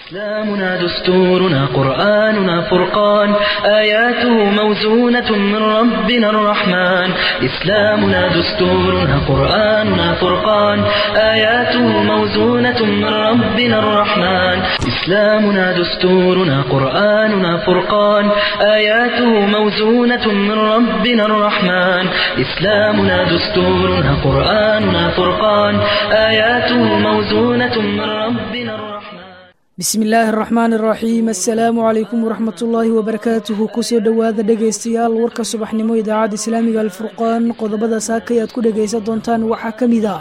إسلامنا دستورنا قرآننا فرقان آياته موزونة من ربنا الرحمن إسلامنا دستورنا قرآننا فرقان آياته موزونة من ربنا الرحمن إسلامنا دستورنا قرآننا فرقان آياته موزونة من ربنا الرحمن إسلامنا دستورنا قرآننا فرقان آياته موزونة من ربنا الرحمن بسم الله الرحمن الرحيم السلام عليكم ورحمة الله وبركاته كسر دواذا دقيستيال ورك صباح نمو إذاعة إسلامي الفرقان قضبدا ساكيات كل دقيسة دونتان وحاكم إذا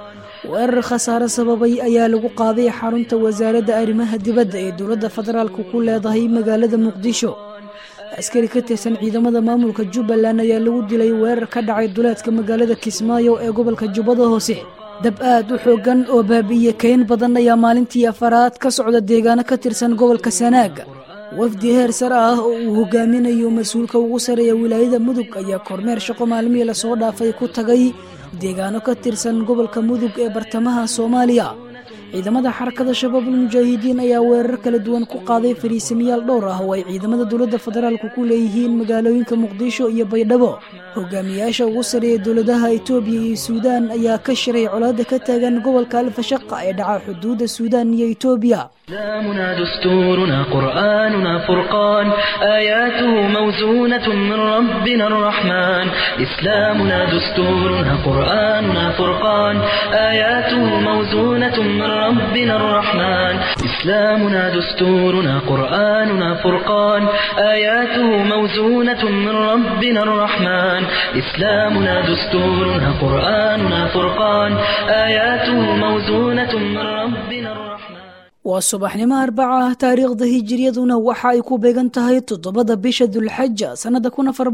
وأر خسارة سببي أيالو قاضي حارنت وزارة أرمها دبدا دولة فدرال كوكول ضهي مقالة مقدشو askari ka tirsan ciidamada maamulka Jubbaland ayaa lagu dilay weerar ka dhacay duleedka magaalada Kismaayo ee gobolka Jubbada Hoose dab aad u xoogan oo baabiye kayn badan ayaa maalintii afaraad ka socda deegaano ka tirsan gobolka Sanaag wafdi heer sare ah oo uu hogaaminayo mas'uulka ugu sareeya wilaayada Mudug ayaa kormeer shaqo maalmihii la soo dhaafay ku tagay deegaano ka tirsan gobolka Mudug ee bartamaha Soomaaliya ciidamada xarakada shabaabul mujaahidiin ayaa weerar kala duwan ku qaaday fariisimiyaal dhowr ah oo ay ciidamada dawladda federaalku ku leeyihiin magaalooyinka Muqdisho iyo Baydhabo hogaamiyaasha ugu sareeya dawladaha Itoobiya iyo Suudaan ayaa ka shiray colaadda ka taagan gobolka Al-Fashaqa ee dhaca xuduudda Suudaan iyo Itoobiya إسلامنا دستورنا قرآننا فرقان آياته موزونة من ربنا الرحمن إسلامنا دستورنا قرآننا فرقان آياته موزونة من ربنا الرحمن إسلامنا دستورنا قرآننا فرقان آياته موزونة من ربنا الرحمن إسلامنا دستورنا قرآننا فرقان آياته موزونة من ربنا الرحمن وصباحنimo arbaca taariikhda hijriyaduna waxa ay ku beegan tahay 7 bisha Dhulxajja sanada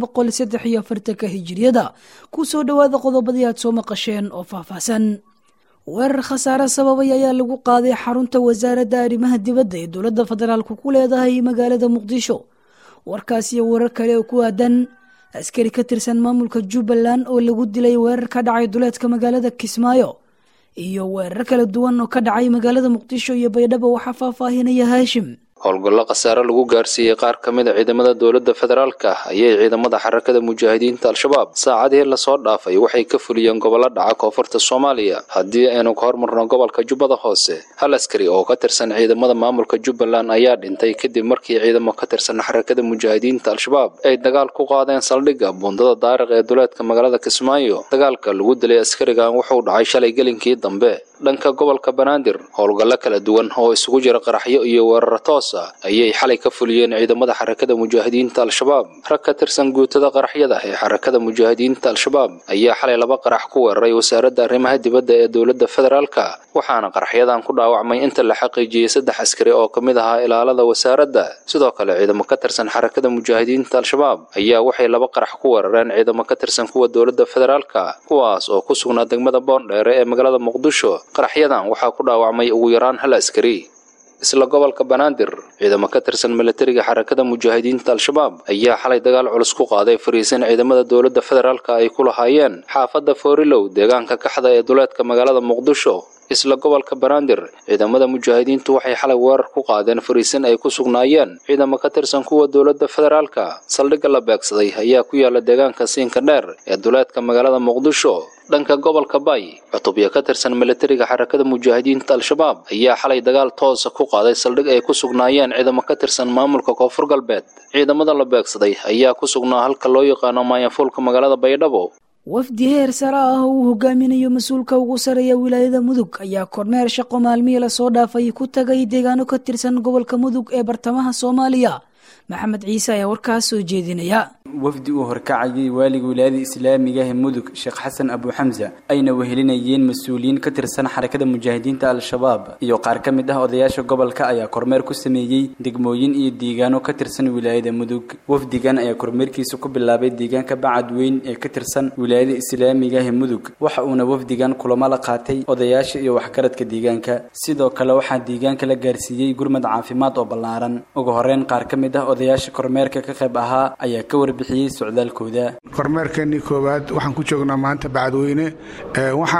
1443 hijriyada ku soo dhawaada qodobadii aad soo maqasheen oo faahfaahsan weerar khasaare sababay ayaa lagu qaaday xarunta wasaaradda arrimaha dibadda ee dawladda federaalku ku leedahay magaalada Muqdisho warkaas iyo warar kale oo ku aadan askari ka tirsan maamulka Jubbaland oo lagu dilay weerar ka dhacay duleedka magaalada Kismaayo iyo weerar kala duwan oo ka dhacay magaalada Muqdisho iyo Baydhabo waxa faahfaahinaya Haashim howlgallo khasaare lagu gaarsiiyay qaar ka mid ah ciidamada dawladda federaalka ayay ciidamada xarakada mujaahidiinta al-shabaab saacadii la soo dhaafay waxay ka fuliyeen gobolada dhaca koonfurta Soomaaliya hadii aynu ka hormarno gobolka Jubbada Hoose hal askari oo ka tirsan ciidamada maamulka Jubbaland ayaa dhintay kadib markii ciidamo ka tirsan xarakada mujaahidiinta al-shabaab ay dagaal ku qaadeen saldhigga buundada Daariq ee duleedka magaalada Kismaayo dagaalka lagu dilay askarigan wuxuu dhacay shalay galinkii dambe dhanka gobolka Banaadir howlgallo kala duwan oo isugu jira qaraxyo iyo weerar toos ayay xalay ka fuliyeen ciidamada xarakada mujaahidiinta al-shabaab rag ka tirsan guutada qaraxyada ee xarakada mujaahidiinta al-shabaab ayaa xalay laba qarax ku weeraray wasaaradda arrimaha dibadda ee dawladda federaalka waxaana qaraxyadan ku dhaawacmay inta la xaqiijiyay 3 askari oo kamid ahaa ilaalada wasaaradda sidoo kale ciidamo ka tirsan xarakada mujaahidiinta al-shabaab ayaa waxay laba qarax ku weerareen ciidamo ka tirsan kuwa dawladda federaalka kuwaas oo ku sugnaa degmada Boondheere ee magaalada Muqdisho qaraxyadan waxaa ku dhaawacmay ugu yaraan hal askari isla gobolka Banaadir ciidamo ka tirsan militariga xarakada mujaahidiinta al-shabaab ayaa xalay dagaal culus ku qaaday fariisin ciidamada dawladda federaalka ay ku lahaayeen xaafadda Foorilow deegaanka kaxda ee duleedka magaalada Muqdisho isla gobolka Banaadir ciidamada mujaahidiintu waxay xalay weerar ku qaadeen fariisin ay ku sugnaayeen ciidamo ka tirsan kuwa dawladda federaalka saldhigga la beegsaday ayaa ku yaala deegaanka Siinka Dheer ee duleedka magaalada Muqdisho dhanka gobolka Bay cutubyo ka tirsan militariga xarakada mujaahidiinta al-shabaab ayaa xalay dagaal toos ah ku qaaday saldhig ay ku sugnaayeen ciidamo ka tirsan maamulka Koonfur Galbeed ciidamada la beegsaday ayaa ku sugnaa halka loo yaqaan Maayafulka magaalada Baydhabo wafdi heer sare ah oo hogaaminayo mas'uulka ugu sareeya wilaayada Mudug ayaa kormeer shaqo maalmihii la soo dhaafay ku tagay deegaano ka tirsan gobolka Mudug ee bartamaha Soomaaliya maxamed ciise ayaa warkaas soo jeedinaya wafdi uu horkacayay waaliga wilaayada islaamiga ee Mudug Sheekh Xasan Abu Hamza ayna wehelinayeen mas'uuliyiin ka tirsan xarakada mujaahidiinta al-shabaab iyo qaar ka mid ah odayaasha gobolka ayaa kormeer ku sameeyay degmooyin iyo deegaano ka tirsan wilaayada Mudug wafdigan ayaa kormeerkiisa ku bilaabay deegaanka Bacadweyn ee ka tirsan wilaayada islaamiga ee Mudug waxa uu wafdigan kulamo la qaatay odayaasha iyo waxgaradka deegaanka sidoo kale waxa deegaanka la gaarsiiyay gurmad caafimaad oo ballaaran ugu horeen qaar ka mid ah odayaasha kormeerka ka qayb ahaa ayaa ka warbixiyay socdaalkooda kormeerkani koobaad waxaan ku joognaa maanta Bacadweyne waxaan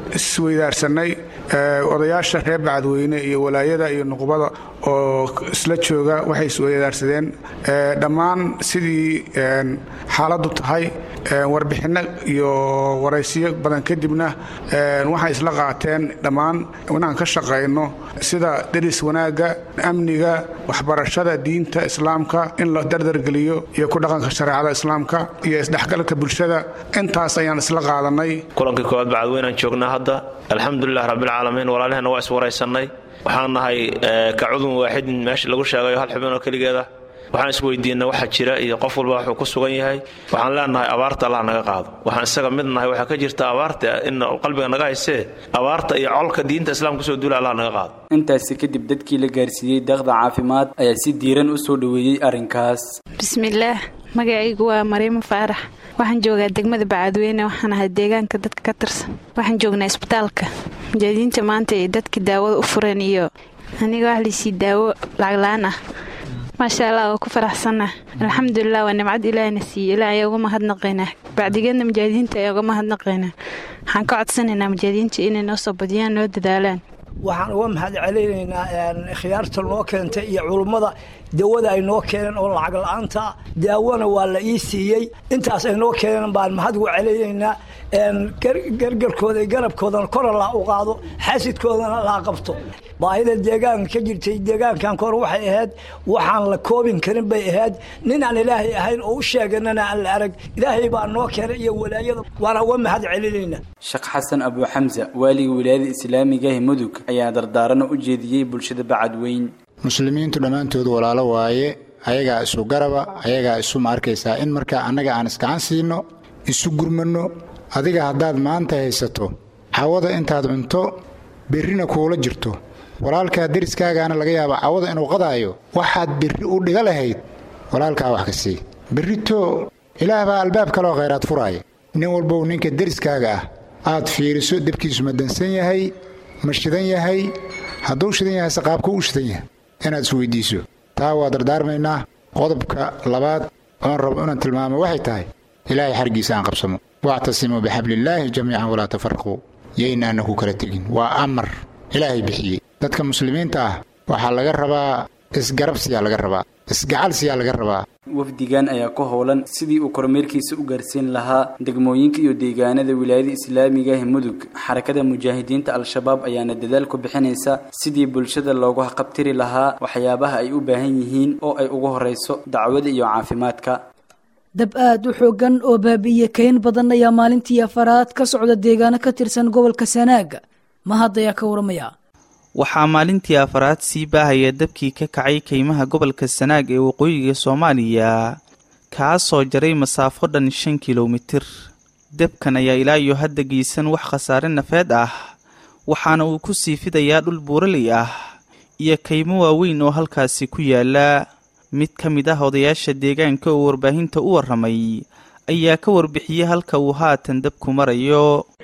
isweydaarsanay odayaasha reer Bacadweyne iyo walaayada iyo nuqbada oo isla jooga waxay isweydaarsadeen dhammaan sidii xaaladdu tahay warbixino iyo waraysiyo badan kadibna waxay isla qaateen dhammaan inaan ka shaqeyno sida deris wanaaga amniga waxbarashada diinta islaamka in la dardargeliyo iyo ku dhaqanka shariicada islaamka iyo isdhexgalka bulshada intaas ayaan isla qaadanay kulankii koowaad Bacadweyne aan joognaa hadda alxamdulillaah rabbil caalamiin walaalahana waa iswaraysanay waxaan nahay ka cudun waaxid meesha lagu sheegayo hal xubin oo kaligeeda waxaan isweydiinay waxa jira iyo qof walba wuxuu ku sugan yahay waxaan leenahay abaarta Allah naga qaado waxaan isaga midnahay waxa ka jirta abaarta in qalbiga naga haysee abaarta iyo colka diinta islaamka soo duulay Allah naga qaado intaas kadib dadkii la gaarsiiyay deeqda caafimaad ayaa si diiran u soo dhaweeyay arinkaas bismillaah magacaygu waa Mariimo Faarax waxaan joogaa degmada Bacadweyne waxaan ahay deegaanka dadka ka tirsan waxaan joognaa isbitaalka jadiinta maanta ee dadka daawada u furan iyo aniga wax liisi daawo lacag la'aan ah ما شاء الله وكفرحسنا الحمد لله ونعمد إلهي نسي إلهي يوم هدنقينا بعد جينا مجاهدين يوم هدنقينا حنقعد سنة مجاهدين إن نصب بديان نود دالان waxaan uga mahad celinaynaa khiyaarta loo keentay iyo culimada dawada ay noo keeneen oo lacag la'aanta daawona waa la ii siiyay intaas ay noo keeneen baan mahad uga celinaynaa gargarkooda iyo garabkooda kor la u qaado xasidkoodana la qabto baahida deegaanka ka jirtay deegaankan kor waxay ahayd waxaan la koobin karin bay ahayd nin aan ilaahay ahayn oo u sheeganana aan la arag ilaahay baa noo keenay iyo walaayada waana uga mahad celinaynaa Sheekh Xasan Abu Hamza waliga wilaayada Islaamiga ee Mudug ayaa dardaaran u jeediyay bulshada Bacadweyne muslimiintu dhamaantood walaalo waaye ayaga isu garaba ayaga isu markaysa in marka anaga aan iska siino isu gurmano adiga hadaad maanta haysato hawada intaad cunto birrina kuula jirto walaalka deriskaagaana laga yaabo cawada inuu qadaayo waxaad birri u dhiga lahayd walaalka wax ka sii birrito ilaaha albaab kale oo khayraad furaay nin walba ninka deriskaaga ah aad fiiriso dibkiisu madansan yahay mashidan yahay haduu shidan yahay saqaabku u shidan yahay inaad isweydiiso taa waa dardaarmaynaa qodobka labaad oo rabo inaan tilmaamo waxay tahay ilaahay xargiisa aan qabsamo wa'tasimu bihablillaahi jamii'an wala tafarraqu yayna anaku kala tagin waa amar ilaahay bixiyay dadka muslimiinta ah waxa laga rabaa isgarabsiya laga rabaa isgacalsiya laga rabaa wafdigan ayaa ku howlan sidii uu kormeerkiisa u gaarsiin lahaa degmooyinka iyo deegaanada wilaayada Islaamiga ee Mudug xarakada mujaahidiinta al-shabaab ayaana dadaal ku bixinaysa sidii bulshada loogu qabtiri lahaa waxyaabaha ay u baahan yihiin oo ay ugu horeyso dacwada iyo caafimaadka dab aad u xoogan oo baabiye kayn badan ayaa maalintii afaraad ka socda deegaano ka tirsan gobolka Sanaag ma hadaya ka waramaya waxaa maalintii afaraad sii baahaya dabkii ka kacay kaymaha gobolka Sanaag ee waqooyiga Soomaaliya kaasoo jaray masaafo dhan 5 kiiloomitir dabkan ayaa ilaa iyo hadda geysan wax khasaare nafeed ah waxaana uu ku sii fidayaa dhul buuraley ah iyo kaymo waaweyn oo halkaasi ku yaala mid ka mid ah odayaasha deegaanka oo warbaahinta u waramay ayaa ka warbixiyay halka uu haatan dabku marayo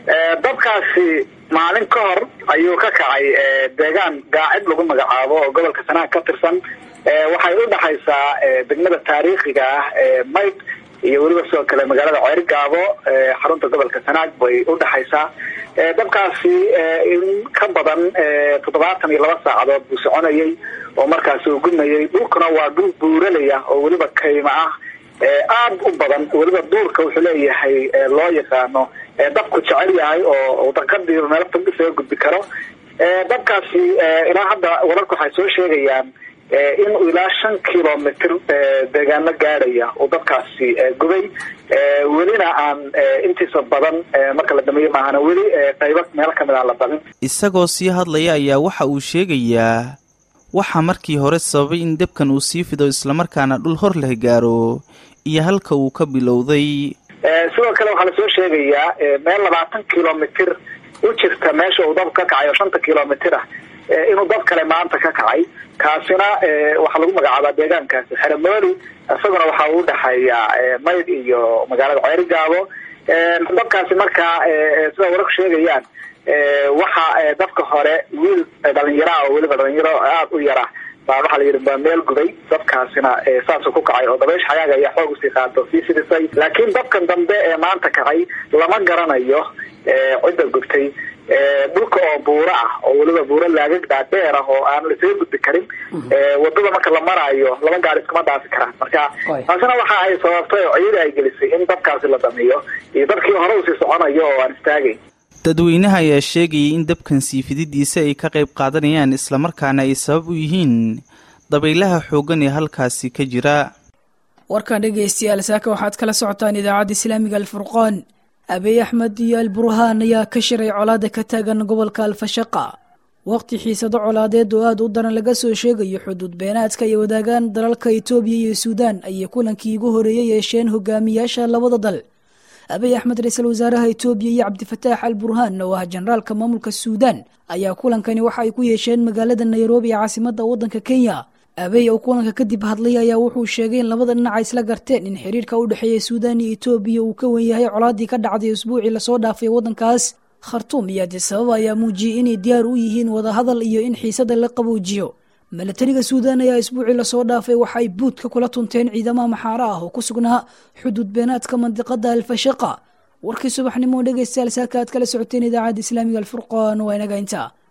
dabkaasi maalin ka hor ayuu ka kacay deegaan gaacid lagu magacaabo oo gobolka Sanaag ka tirsan waxay u dhaxaysaa degmada taariikhiga ah Mayd iyo waliba soo kale magaalada Ceerigaabo xarunta gobolka Sanaag bay u dhaxaysaa dabkaasi in ka badan 72 saacadood buu soconayay oo markaas uu gudnayay dhulkuna waa dhul buuraley ah oo waliba kayma ah aad u badan waliba duurka wuxuu leeyahay loo yaqaano dabku jecel yahay oo daqadii meel fog soo gudbi karo dabkaasi ilaa hadda wararku waxay soo sheegayaan in ilaa 5 kiiloomitir deegaano gaaraya oo dabkaasi gubay welina aan intiisa badan marka la dhameeyo maahana weli qaybo meel kamid ah la badin isagoo sii hadlaya ayaa waxa uu sheegayaa waxa markii hore sababay in dabkan uu sii fido isla markaana dhul hor leh gaaro iyo halka uu ka bilowday sidoo kale waxaa la soo sheegayaa meel 20 kiiloomitir u jirta meesha uu dab ka kacayo 5 kiiloomitir ah inuu dab kale maanta ka kacay kaasina waxa lagu magacaabaa deegaankaasi Xaramooli isaguna waxa uu dhaxayaa Mayd iyo magaalada Ceerigaabo dabkaasi marka sida wararku sheegayaan waxa dabka hore wiil dhalinyaro oo waliba dhalinyaro aad u yara baa waxa la yiraahdaa meel gubay dabkaasina saas ku kacay oo dabeesh xagaaga ayaa xoog u sii qaado sidisay laakiin dabkan dambe ee maanta kacay lama garanayo cidda gubtay dhulka oo buuro ah oo weliba buuro laagag dhaadheer ah oo aan lasaga gudbi karin wadada marka la maraayo laba gaari iskuma dhaafi karaan marka taasina waxa ay sababtay oo ciida ay gelisay in dabkaasi la damiyo iyo dabkii hore usii soconayo oo aan istaagayn dadweynaha ayaa sheegayay in dabkan sii fididiisa ay ka qayb qaadanayaan islamarkaana ay sabab u yihiin dabaylaha xooggan ee halkaasi ka jira. warkan dhegeystayaal saaka waxaad kala socotaan idaacadda islaamiga alfurqaan. abiy axmed iyo alburhaan ayaa ka shiray colaada ka taagan gobolka alfashaqa waqti xiisado colaadeed oo aad u daran laga soo sheegayo xuduud beenaadka ay wadaagaan dalalka Itoobiya iyo Suudaan ayay kulankii ugu horeeyay yeesheen hogaamiyaasha labada dal. abiy axmed ra'iisul wasaaraha Itoobiya iyo Cabdifataax al-Burhaan oo ah generaalka maamulka Suudaan ayaa kulankani waxa ay ku yeesheen magaalada Nairobi ee caasimadda waddanka Kenya. abiy oo kulanka kadib hadlay ayaa wuxuu sheegay in labada dhinac ay isla garteen in xiriirka u dhaxeeya Suudaan iyo Itoobiya uu ka weyn yahay colaadii ka dhacday usbuucii la soo dhaafay waddankaas. Khartoum iyo Addis Ababa ayaa muujiyay inay diyaar u yihiin wada hadal iyo in xiisada la qaboojiyo. milatariga Suudaan ayaa isbuucii la soo dhaafay waxa ay buudka kula tunteen ciidamada maxaara ah oo ku sugnaa xuduud beenaadka mandiqada Al-Fashaqa. warkii subaxnimo dhegeystayaal saaka aad kala socoteen idaacadda islaamiga Al-Furqaan waa inaga intaa.